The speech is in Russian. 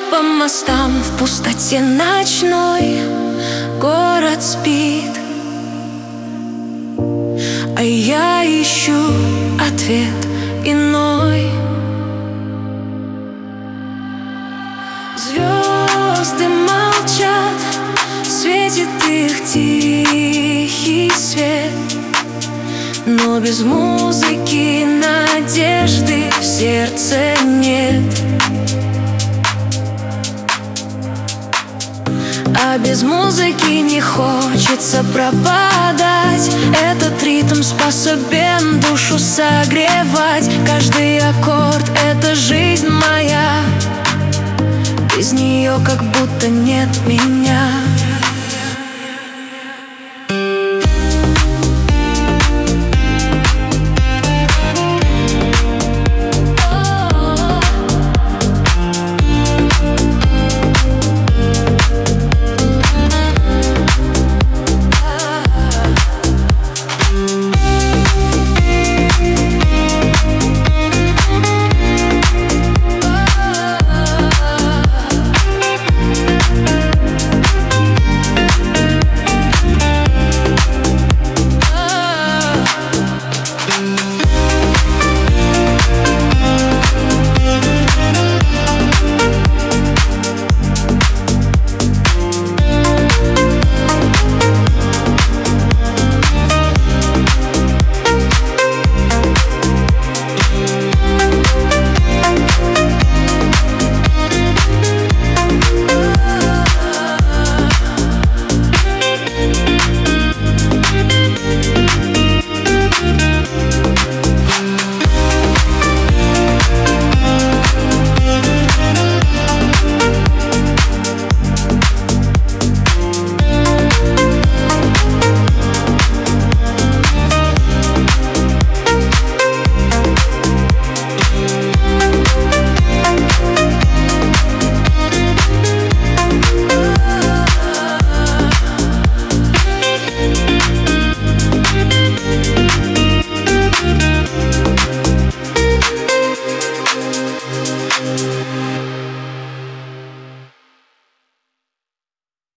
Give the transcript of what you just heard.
по мостам в пустоте ночной. Город спит, а я ищу ответ иной. Звезды молчат, светит их тихий свет, но без музыки надежды в сердце нет. А без музыки не хочется пропадать. Этот ритм способен душу согревать. Каждый аккорд — это жизнь моя, без нее как будто нет меня.